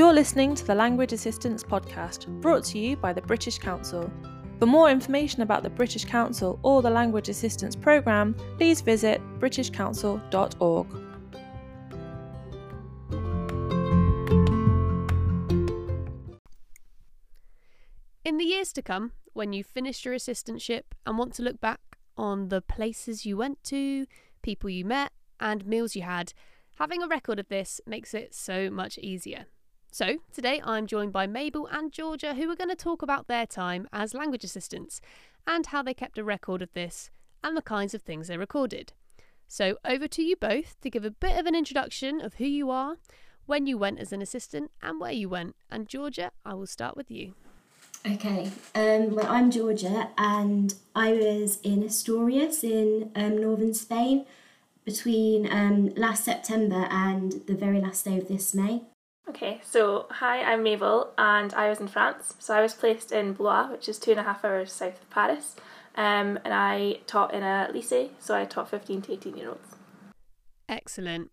You're listening to the Language Assistance Podcast, brought to you by the British Council. For more information about the British Council or the Language Assistance Programme, please visit britishcouncil.org. In the years to come, when you've finished your assistantship and want to look back on the places you went to, people you met, and meals you had, having a record of this makes it so much easier. So, today I'm joined by Mabel and Georgia, who are going to talk about their time as language assistants and how they kept a record of this and the kinds of things they recorded. So, over to you both to give a bit of an introduction of who you are, when you went as an assistant, and where you went. And Georgia, I will start with you. Okay, well, I'm Georgia and I was in Asturias in northern Spain between last September and the very last day of this May. Okay, so hi, I'm Mabel and I was in France. So I was placed in Blois, which is 2.5 hours south of Paris, and I taught in a lycée, so I taught 15 to 18 year olds. Excellent.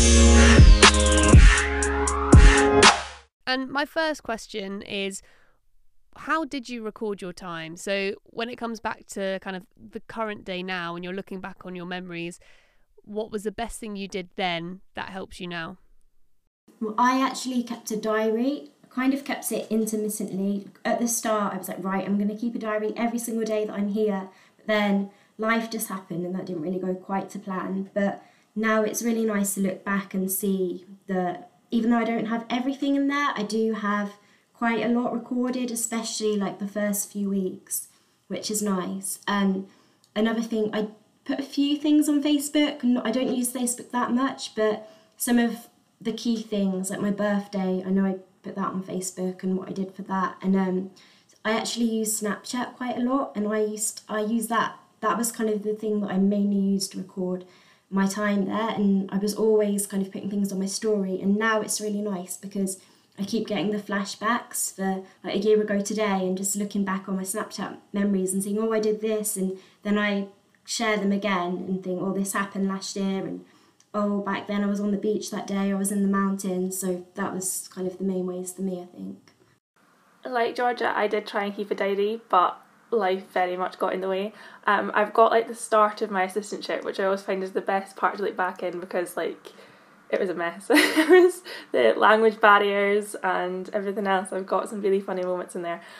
And my first question is, how did you record your time? So when it comes back to kind of the current day now and you're looking back on your memories, what was the best thing you did then that helps you now? Well, I actually kept a diary, kind of kept it intermittently. At the start, I was like, right, I'm going to keep a diary every single day that I'm here. But then life just happened and that didn't really go quite to plan. But now it's really nice to look back and see that even though I don't have everything in there, I do have quite a lot recorded, especially like the first few weeks, which is nice. And another thing, I put a few things on Facebook. I don't use Facebook that much, but some of the key things, like my birthday, I know I put that on Facebook and what I did for that. And I actually use Snapchat quite a lot, and I use that. That was kind of the thing that I mainly used to record my time there, and I was always kind of putting things on my story. And now it's really nice because I keep getting the flashbacks for like a year ago today and just looking back on my Snapchat memories and saying, oh, I did this, and then I share them again and think, oh, this happened last year, and oh, back then I was on the beach that day, I was in the mountains. So that was kind of the main ways for me, I think. Like Georgia, I did try and keep a diary, but life very much got in the way. I've got like the start of my assistantship, which I always find is the best part to look back in because like it was a mess. It was the language barriers and everything else. I've got some really funny moments in there.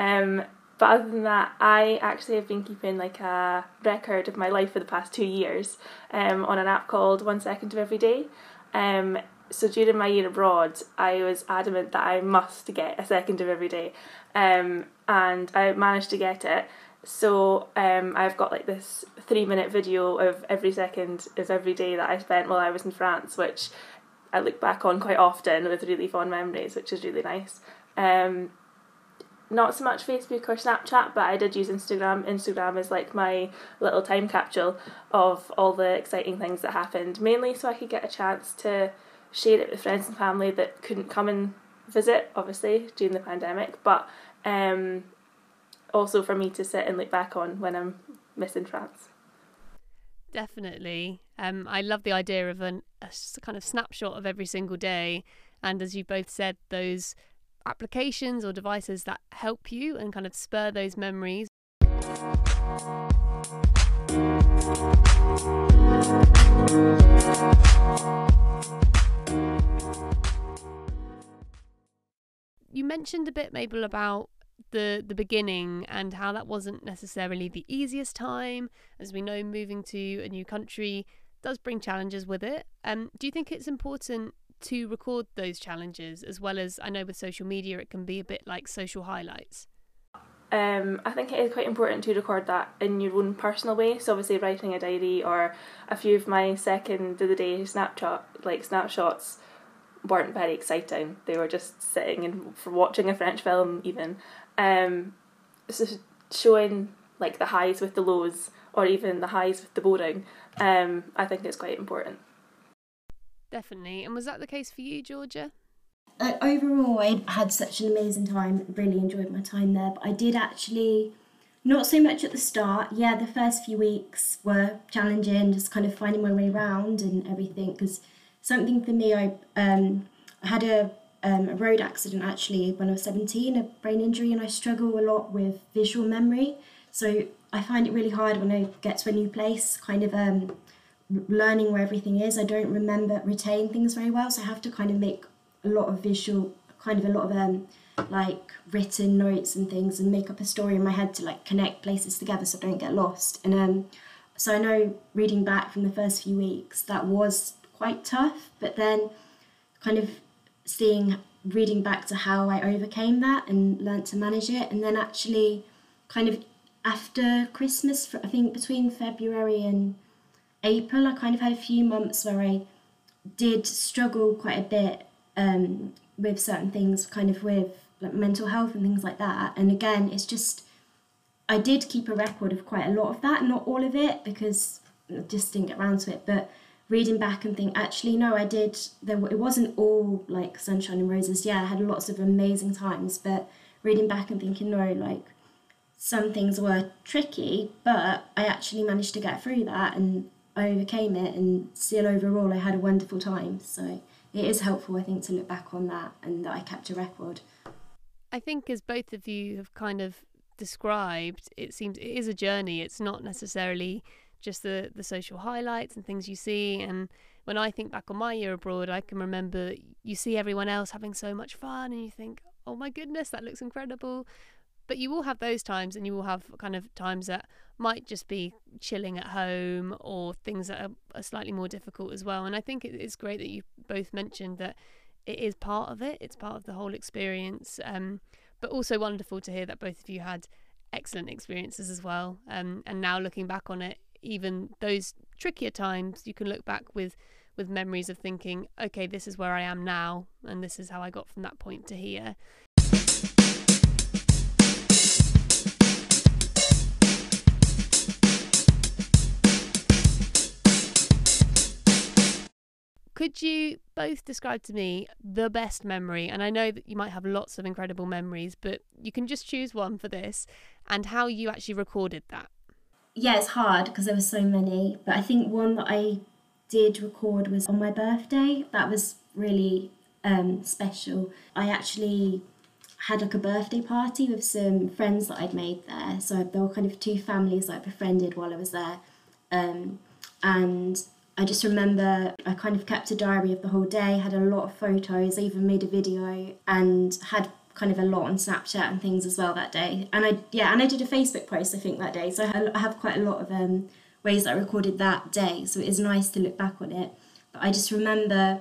But other than that, I actually have been keeping like a record of my life for the past 2 years on an app called 1 Second of Every Day. So during my year abroad, I was adamant that I must get a second of every day. And I managed to get it. So I've got like this 3-minute video of every second of every day that I spent while I was in France, which I look back on quite often with really fond memories, which is really nice. Not so much Facebook or Snapchat, but I did use Instagram. Instagram is like my little time capsule of all the exciting things that happened, mainly so I could get a chance to share it with friends and family that couldn't come and visit, obviously, during the pandemic, but also for me to sit and look back on when I'm missing France. Definitely. I love the idea of a kind of snapshot of every single day, and as you both said, those applications or devices that help you and kind of spur those memories. You mentioned a bit, Mabel, about the beginning and how that wasn't necessarily the easiest time. As we know, moving to a new country does bring challenges with it. Do you think it's important to record those challenges, as well as, I know with social media it can be a bit like social highlights? I think it is quite important to record that in your own personal way. So obviously writing a diary or a few of my second of the day snapshots weren't very exciting. They were just sitting and for watching a French film even. So showing like the highs with the lows or even the highs with the boring, I think it's quite important. Definitely. And was that the case for you, Georgia? Overall, I had such an amazing time, really enjoyed my time there, but I did actually, not so much at the start. Yeah, the first few weeks were challenging, just kind of finding my way around and everything, because something for me, I had a a road accident actually when I was 17, a brain injury, and I struggle a lot with visual memory. So I find it really hard when I get to a new place, kind of learning where everything is. I don't retain things very well, so I have to kind of make a lot of like written notes and things, and make up a story in my head to like connect places together so I don't get lost. And so I know reading back from the first few weeks, that was quite tough, but then kind of reading back to how I overcame that and learnt to manage it. And then actually kind of after Christmas, I think between February and April, I kind of had a few months where I did struggle quite a bit with certain things, kind of with like mental health and things like that. And again, it's just, I did keep a record of quite a lot of that, not all of it, because I just didn't get around to it. But reading back and think, actually, no, I did. It wasn't all like sunshine and roses. Yeah, I had lots of amazing times, but reading back and thinking, no, like some things were tricky, but I actually managed to get through that and I overcame it, and still overall I had a wonderful time. So it is helpful, I think, to look back on that and that I kept a record. I think as both of you have kind of described, it seems it is a journey. It's not necessarily just the social highlights and things you see. And when I think back on my year abroad, I can remember you see everyone else having so much fun and you think, oh my goodness, that looks incredible. But you will have those times, and you will have kind of times that might just be chilling at home, or things that are slightly more difficult as well. And I think it's great that you both mentioned that it is part of it. It's part of the whole experience. But also wonderful to hear that both of you had excellent experiences as well. And now looking back on it, even those trickier times, you can look back with memories of thinking, okay, this is where I am now, and this is how I got from that point to here. Could you both describe to me the best memory? And I know that you might have lots of incredible memories, but you can just choose one for this, and how you actually recorded that. Yeah, it's hard because there were so many, but I think one that I did record was on my birthday. That was really special. I actually had like a birthday party with some friends that I'd made there. So there were kind of two families that I befriended while I was there. And I just remember I kind of kept a diary of the whole day, had a lot of photos, I even made a video, and had kind of a lot on Snapchat and things as well that day. And I did a Facebook post, I think, that day. So I have quite a lot of ways that I recorded that day. So it is nice to look back on it. But I just remember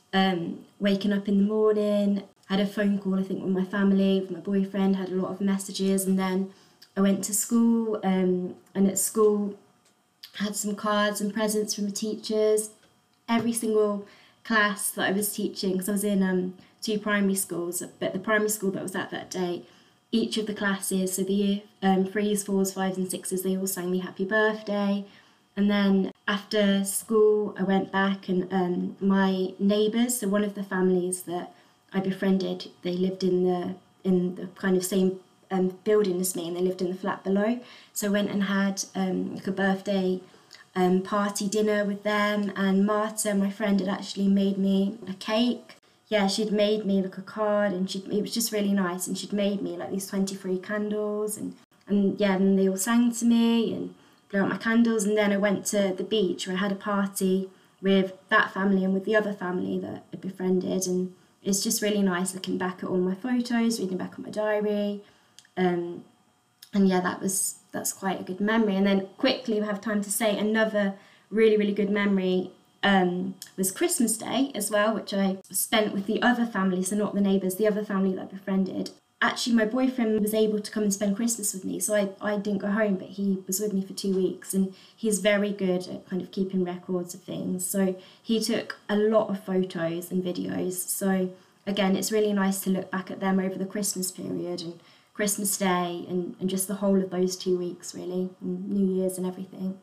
waking up in the morning, had a phone call, I think, with my family, with my boyfriend, had a lot of messages. And then I went to school, and at school had some cards and presents from the teachers. Every single class that I was teaching, because I was in 2 primary schools, but the primary school that I was at that day, each of the classes, so the year 3s, 4s, 5s and 6s, they all sang me happy birthday. And then after school I went back, and my neighbours, so one of the families that I befriended, they lived in the kind of same building as me, and they lived in the flat below. So I went and had like a birthday party dinner with them, and Marta, my friend, had actually made me a cake. Yeah, she'd made me like a card, and it was just really nice, and she'd made me like these 23 candles, and then they all sang to me and blew out my candles. And then I went to the beach where I had a party with that family and with the other family that I befriended, and it's just really nice looking back at all my photos, reading back on my diary. And yeah, that's quite a good memory. And then quickly, we have time to say another really, really good memory was Christmas Day as well, which I spent with the other family, so not the neighbours, the other family that I befriended. Actually, my boyfriend was able to come and spend Christmas with me, so I didn't go home, but he was with me for 2 weeks, and he's very good at kind of keeping records of things. So he took a lot of photos and videos. So again, it's really nice to look back at them over the Christmas period and Christmas Day and just the whole of those 2 weeks, really, and New Year's and everything.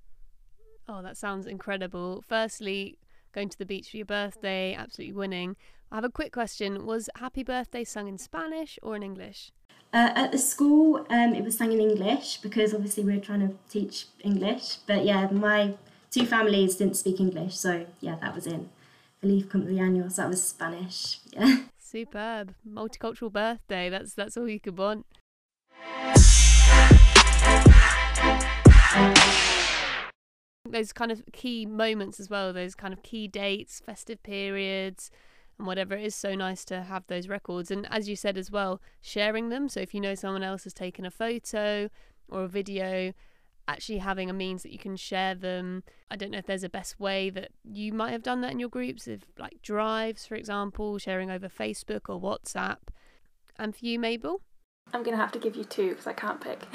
Oh, that sounds incredible. Firstly, going to the beach for your birthday, absolutely winning. I have a quick question. Was Happy Birthday sung in Spanish or in English? At the school, it was sung in English, because obviously we were trying to teach English. But yeah, my 2 families didn't speak English, so yeah, that was in Feliz Cumpleaños. That was Spanish, yeah. Superb. Multicultural birthday. That's all you could want. Those kind of key moments as well, those kind of key dates, festive periods and whatever, it is so nice to have those records. And as you said as well, sharing them. So if you know someone else has taken a photo or a video, actually having a means that you can share them. I don't know if there's a best way that you might have done that in your groups, if like drives, for example, sharing over Facebook or WhatsApp. And for you, Mabel? I'm going to have to give you two because I can't pick.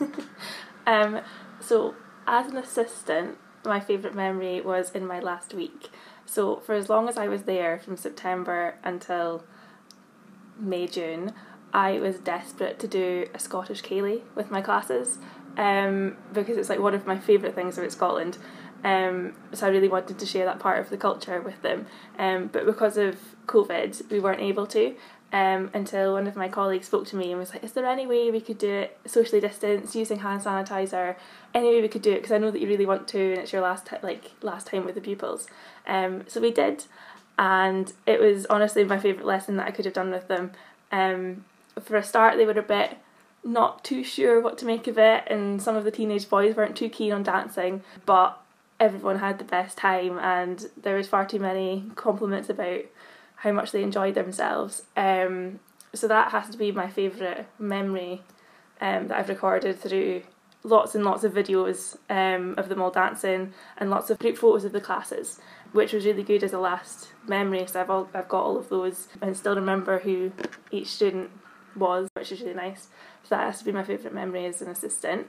So as an assistant, my favourite memory was in my last week. So for as long as I was there, from September until May, June, I was desperate to do a Scottish ceilidh with my classes, because it's like one of my favourite things about Scotland. So I really wanted to share that part of the culture with them. But because of COVID, we weren't able to. Until one of my colleagues spoke to me and was like, is there any way we could do it socially distanced, using hand sanitizer, any way we could do it, because I know that you really want to and it's your last time with the pupils. So we did, and it was honestly my favourite lesson that I could have done with them. For a start, they were a bit not too sure what to make of it, and some of the teenage boys weren't too keen on dancing, but everyone had the best time and there was far too many compliments about how much they enjoyed themselves. So that has to be my favourite memory that I've recorded through lots and lots of videos of them all dancing and lots of group photos of the classes, which was really good as a last memory. So I've got all of those and still remember who each student was, which is really nice. So that has to be my favourite memory as an assistant.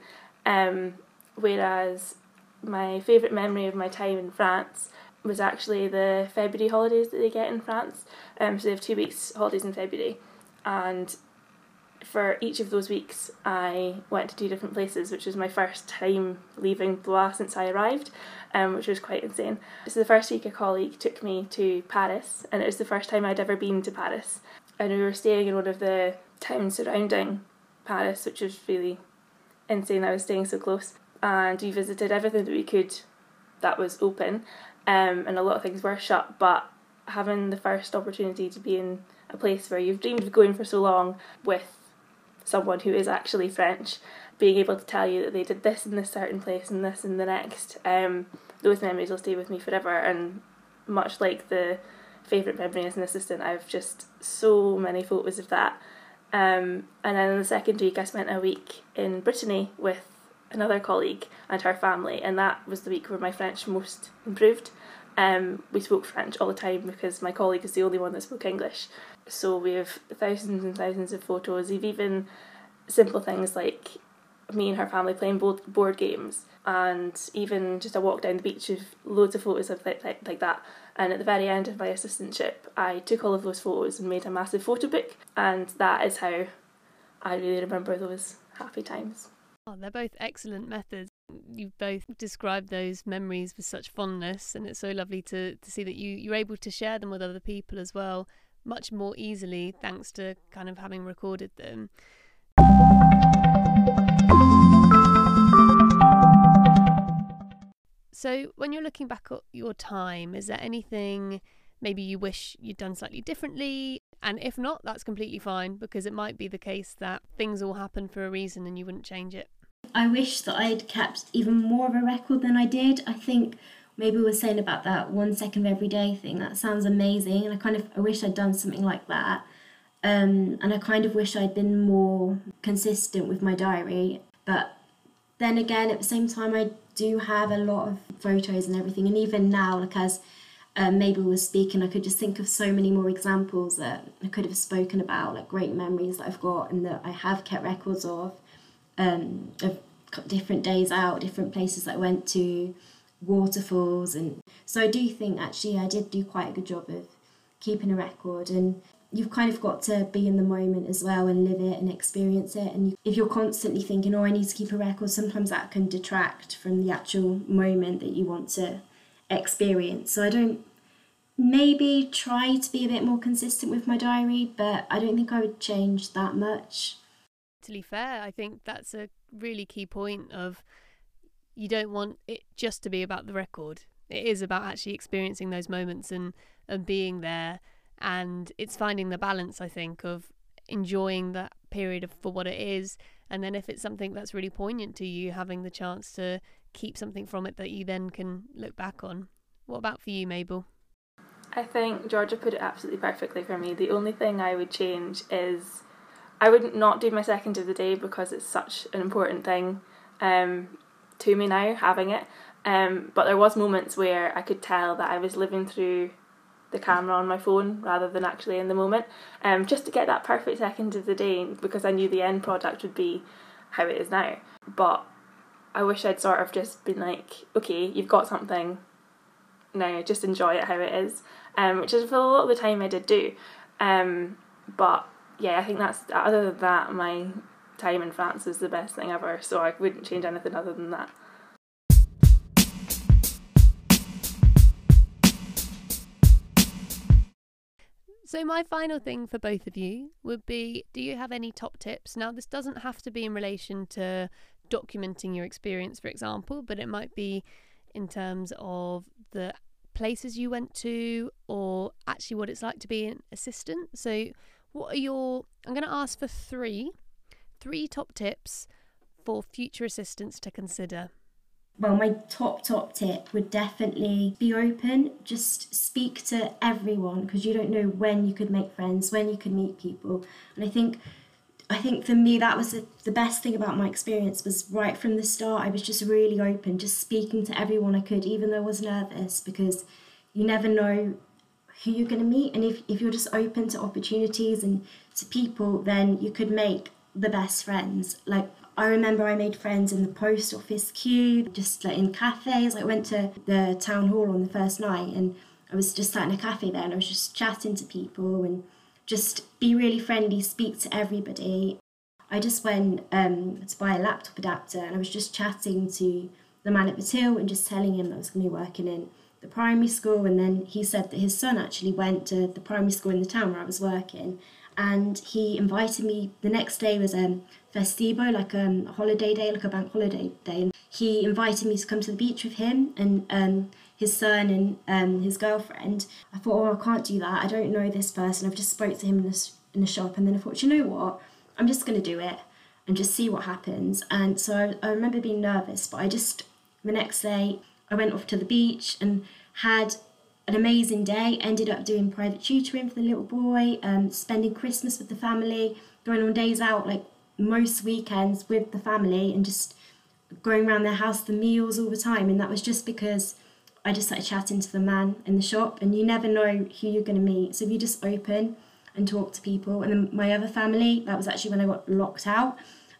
Whereas my favourite memory of my time in France was actually the February holidays that they get in France. So they have 2 weeks holidays in February, and for each of those weeks I went to 2 different places, which was my first time leaving Blois since I arrived, which was quite insane. So the first week a colleague took me to Paris, and it was the first time I'd ever been to Paris, and we were staying in one of the towns surrounding Paris, which was really insane. I was staying so close, and we visited everything that we could that was open. And a lot of things were shut, but having the first opportunity to be in a place where you've dreamed of going for so long with someone who is actually French, being able to tell you that they did this in this certain place and this in the next, those memories will stay with me forever. And much like the favourite memory as an assistant, I've just so many photos of that. And then in the second week I spent a week in Brittany with another colleague and her family, and that was the week where my French most improved. We spoke French all the time because my colleague is the only one that spoke English. So we have thousands and thousands of photos of even simple things like me and her family playing board games, and even just a walk down the beach with loads of photos of like that. And at the very end of my assistantship, I took all of those photos and made a massive photo book, and that is how I really remember those happy times. Oh, they're both excellent methods. You've both described those memories with such fondness, and it's so lovely to see that you're able to share them with other people as well, much more easily thanks to kind of having recorded them. So when you're looking back at your time, is there anything maybe you wish you'd done slightly differently? And if not, that's completely fine, because it might be the case that things all happen for a reason and you wouldn't change it. I wish that I'd kept even more of a record than I did. I think maybe we were saying about that 1 second of every day thing. That sounds amazing, and I wish I'd done something like that. And I kind of wish I'd been more consistent with my diary. But then again, at the same time, I do have a lot of photos and everything. And even now, like as Mabel was speaking, I could just think of so many more examples that I could have spoken about, like great memories that I've got and that I have kept records of different days out, different places that I went to, waterfalls. And so I do think actually I did do quite a good job of keeping a record. And you've kind of got to be in the moment as well and live it and experience it. And if you're constantly thinking, oh, I need to keep a record, sometimes that can detract from the actual moment that you want to experience. So I don't maybe try to be a bit more consistent with my diary, but I don't think I would change that much. Totally fair. I think that's a really key point of you don't want it just to be about the record. It is about actually experiencing those moments and being there And it's finding the balance, I think, of enjoying that period for what it is, and then if it's something that's really poignant to you, having the chance to keep something from it that you then can look back on. What about for you, Mabel? I think Georgia put it absolutely perfectly for me. The only thing I would change is I would not do my second of the day, because it's such an important thing to me now, having it. But there was moments where I could tell that I was living through the camera on my phone rather than actually in the moment, just to get that perfect second of the day, because I knew the end product would be how it is now. But I wish I'd sort of just been like, okay, you've got something now, just enjoy it how it is, which is for a lot of the time I did do. But yeah, I think that's, other than that, my time in France is the best thing ever, so I wouldn't change anything other than that. So my final thing for both of you would be, do you have any top tips? Now, this doesn't have to be in relation to documenting your experience, for example, but it might be in terms of the places you went to, or actually what it's like to be an assistant. So what are I'm going to ask for three top tips for future assistants to consider. Well, my top tip would definitely be open. Just speak to everyone, because you don't know when you could make friends, when you could meet people. And I think for me, that was the best thing about my experience, was right from the start, I was just really open, just speaking to everyone I could, even though I was nervous, because you never know who you're going to meet. And if you're just open to opportunities and to people, then you could make the best friends. Like, I remember I made friends in the post office queue, just like in cafes. I went to the town hall on the first night, and I was just sat in a cafe there, and I was just chatting to people, and just be really friendly, speak to everybody. I just went to buy a laptop adapter, and I was just chatting to the man at the till and just telling him that I was going to be working in the primary school. And then he said that his son actually went to the primary school in the town where I was working, and he invited me. The next day was festivo, like a holiday day, like a bank holiday day, and he invited me to come to the beach with him and his son and his girlfriend. I thought, oh, I can't do that, I don't know this person, I've just spoke to him in the shop. And then I thought, you know what, I'm just going to do it and just see what happens. And so I remember being nervous, but the next day I went off to the beach and had an amazing day. Ended up doing private tutoring for the little boy, spending Christmas with the family, going on days out like most weekends with the family, and just going around their house for meals all the time. And that was just because I just started chatting to the man in the shop, and you never know who you're going to meet. So if you just open and talk to people. And then my other family, that was actually when I got locked out.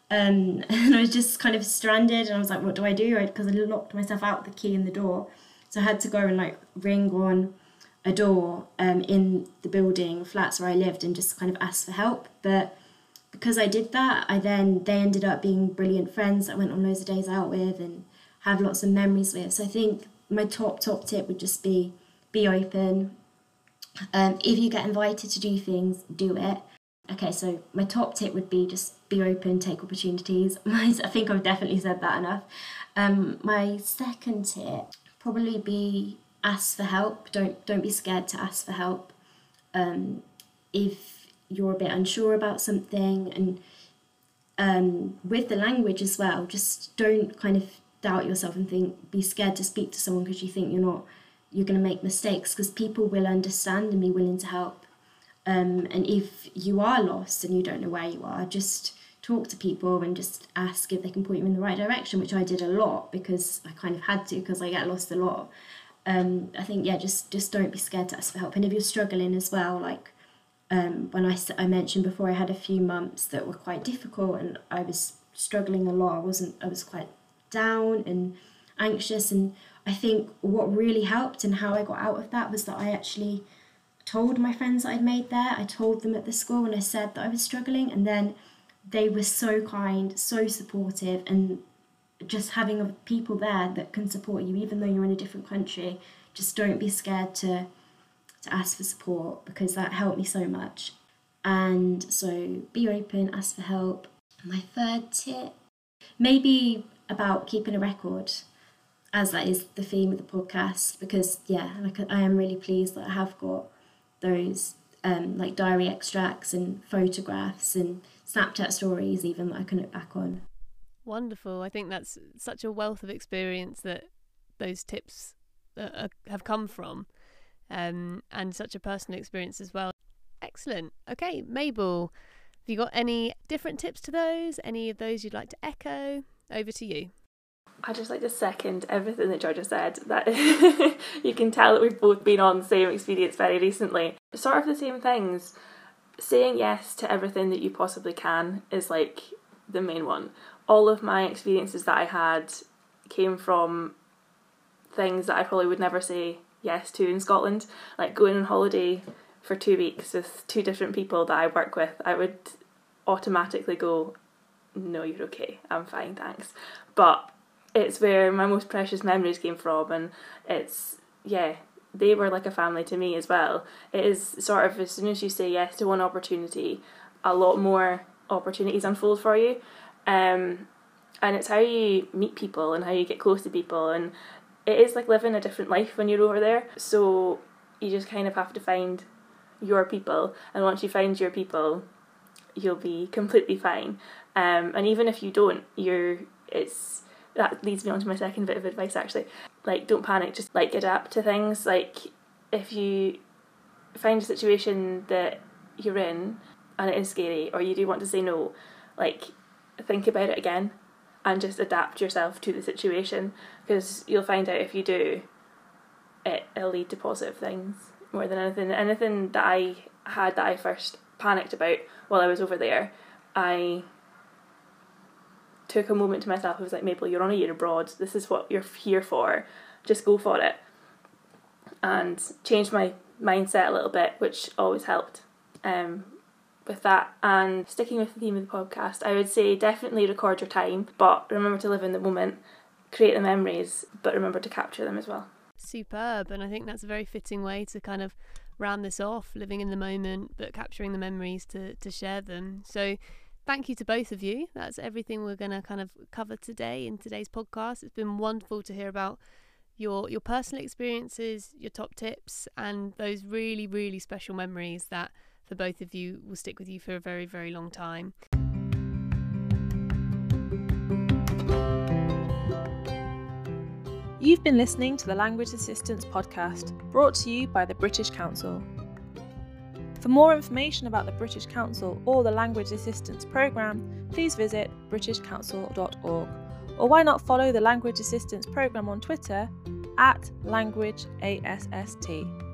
And I was just kind of stranded, and I was like, what do I do? Because I locked myself out with the key in the door. So I had to go and like ring on a door in the building flats where I lived and just kind of ask for help. But because I did that, they ended up being brilliant friends that I went on loads of days out with and have lots of memories with. So I think my top tip would just be open. If you get invited to do things, do it. Okay, so my top tip would be just be open, take opportunities. I think I've definitely said that enough. My second tip probably be ask for help. Don't be scared to ask for help. If you're a bit unsure about something, and with the language as well, just don't kind of doubt yourself and be scared to speak to someone because you think you're going to make mistakes, because people will understand and be willing to help. And if you are lost and you don't know where you are, just talk to people and just ask if they can point you in the right direction, which I did a lot because I kind of had to, because I get lost a lot. I think, just don't be scared to ask for help. And if you're struggling as well, like when I mentioned before, I had a few months that were quite difficult and I was struggling a lot. I was quite down and anxious, and I think what really helped and how I got out of that was that I actually told my friends that I'd made there. I told them at the school and I said that I was struggling, and then they were so kind, so supportive, and just having people there that can support you even though you're in a different country. Just don't be scared to ask for support, because that helped me so much. And so be open, ask for help. My third tip, maybe about keeping a record, as that is the theme of the podcast, because I am really pleased that I have got those like diary extracts and photographs and Snapchat stories even that I can look back on. Wonderful. I think that's such a wealth of experience that those tips have come from, and such a personal experience as well. Excellent. Okay, Mabel, have you got any different tips to those? Any of those you'd like to echo? Over to you. I just like to second everything that Georgia said, that you can tell that we've both been on the same experience very recently. Sort of the same things. Saying yes to everything that you possibly can is like the main one. All of my experiences that I had came from things that I probably would never say yes to in Scotland, like going on holiday for 2 weeks with 2 different people that I work with. I would automatically go, no, you're okay, I'm fine, thanks. But it's where my most precious memories came from, and it's, yeah, they were like a family to me as well. It is sort of, as soon as you say yes to one opportunity, a lot more opportunities unfold for you. And it's how you meet people and how you get close to people, and it is like living a different life when you're over there. So you just kind of have to find your people, and once you find your people, you'll be completely fine. And even if you don't, that leads me on to my second bit of advice actually. Like, don't panic, just like adapt to things. Like, if you find a situation that you're in and it is scary, or you do want to say no, like, think about it again and just adapt yourself to the situation, because you'll find out if you do, it'll lead to positive things more than anything. Anything that I had that I first panicked about while I was over there, I took a moment to myself. I was like, Mabel, you're on a year abroad, this is what you're here for, just go for it. And changed my mindset a little bit, which always helped with that. And sticking with the theme of the podcast, I would say definitely record your time, but remember to live in the moment, create the memories, but remember to capture them as well. Superb. And I think that's a very fitting way to kind of round this off, living in the moment but capturing the memories to share them. So thank you to both of you. That's everything we're going to kind of cover today in today's podcast. It's been wonderful to hear about your personal experiences, your top tips, and those really, really special memories that for both of you will stick with you for a very, very long time. You've been listening to the Language Assistance Podcast, brought to you by the British Council. For more information about the British Council or the Language Assistance Programme, please visit britishcouncil.org, or why not follow the Language Assistance Programme on Twitter @LanguageASST.